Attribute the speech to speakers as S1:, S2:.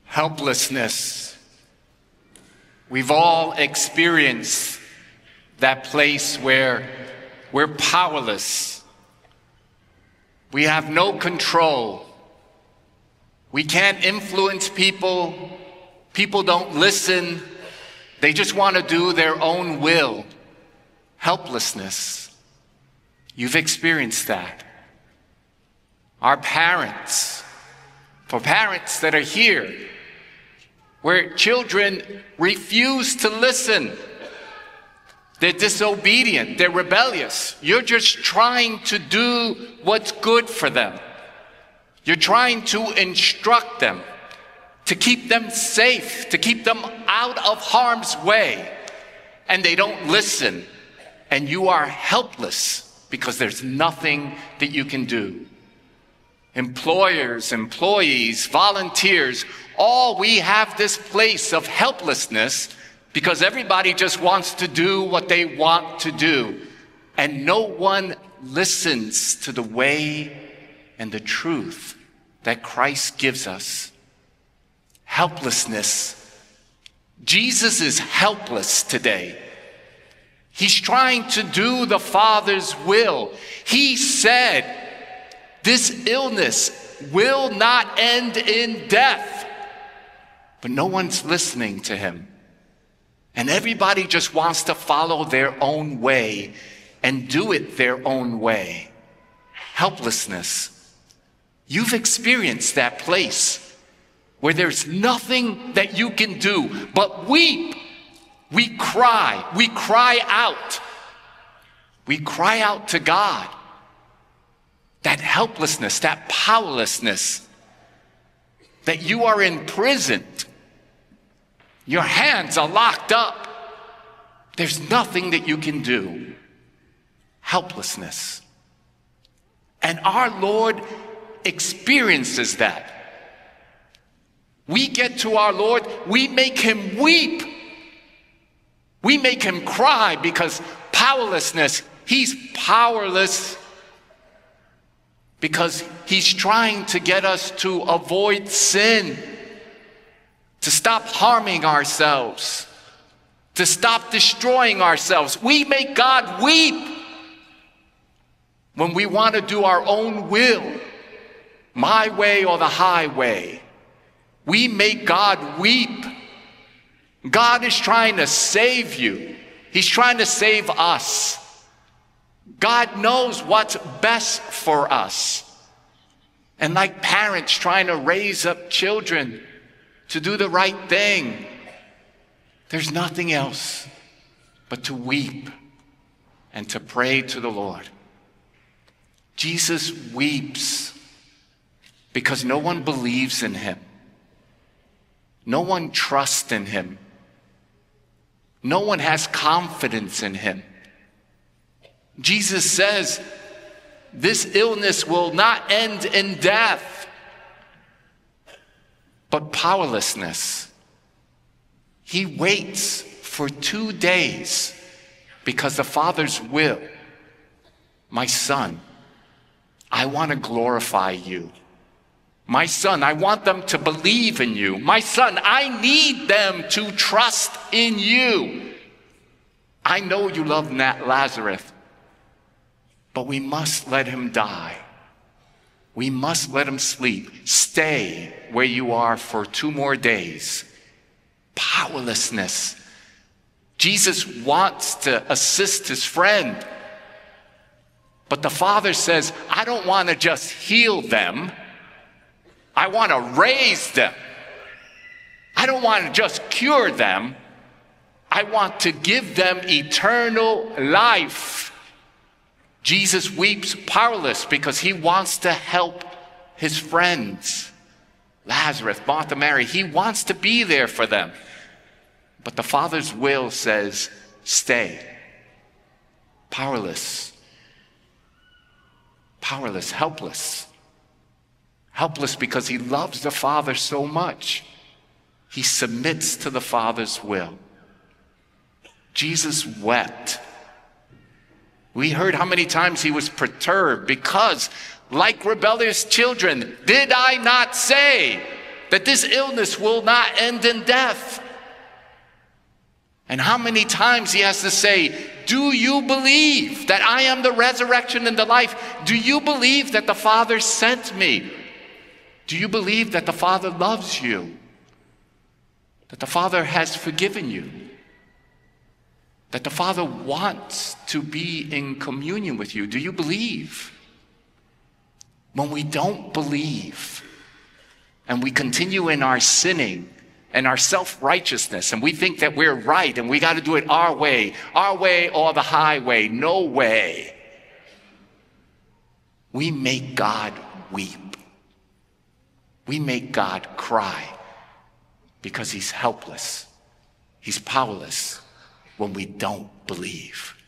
S1: Helplessness. We've all experienced that place where we're powerless. We have no control. We can't influence people. People don't listen. They just want to do their own will. Helplessness. You've experienced that. Our parents, for parents that are here, where children refuse to listen. They're disobedient, they're rebellious. You're just trying to do what's good for them. You're trying to instruct them, to keep them safe, to keep them out of harm's way. And they don't listen. And you are helpless because there's nothing that you can do. Employers, employees, volunteers, all we have this place of helplessness because everybody just wants to do what they want to do. And no one listens to the way and the truth that Christ gives us. Helplessness. Jesus is helpless today. He's trying to do the Father's will. He said, this illness will not end in death. But no one's listening to him. And everybody just wants to follow their own way and do it their own way. Helplessness. You've experienced that place where there's nothing that you can do but weep. We cry out. We cry out to God. That helplessness, that powerlessness, that you are imprisoned. Your hands are locked up. There's nothing that you can do. Helplessness. And our Lord experiences that. We get to our Lord, we make him weep. We make him cry because powerlessness, he's powerless because he's trying to get us to avoid sin, to stop harming ourselves, to stop destroying ourselves. We make God weep when we want to do our own will, my way or the highway. We make God weep. God is trying to save you. He's trying to save us. God knows what's best for us. And like parents trying to raise up children to do the right thing, there's nothing else but to weep and to pray to the Lord. Jesus weeps because no one believes in him. No one trusts in him. No one has confidence in him. Jesus says, this illness will not end in death, but powerlessness. He waits for 2 days because the Father's will. My son, I want to glorify you. My son, I want them to believe in you. My son, I need them to trust in you. I know you love Lazarus, but we must let him die. We must let him sleep. Stay where you are for 2 more days. Powerlessness. Jesus wants to assist his friend, but the Father says, I don't want to just heal them. I want to raise them. I don't want to just cure them. I want to give them eternal life. Jesus weeps powerless because he wants to help his friends. Lazarus, Martha, Mary, he wants to be there for them. But the Father's will says, stay. Powerless. Powerless, helpless. Helpless because he loves the Father so much. He submits to the Father's will. Jesus wept. We heard how many times he was perturbed because, like rebellious children, did I not say that this illness will not end in death. And how many times he has to say, do you believe that I am the resurrection and the life? Do you believe that the Father sent me? Do you believe that the Father loves you? That the Father has forgiven you? That the Father wants to be in communion with you? Do you believe? When we don't believe and we continue in our sinning and our self-righteousness, and we think that we're right and we got to do it our way or the highway, no way, we make God weep. We make God cry because he's helpless. He's powerless when we don't believe.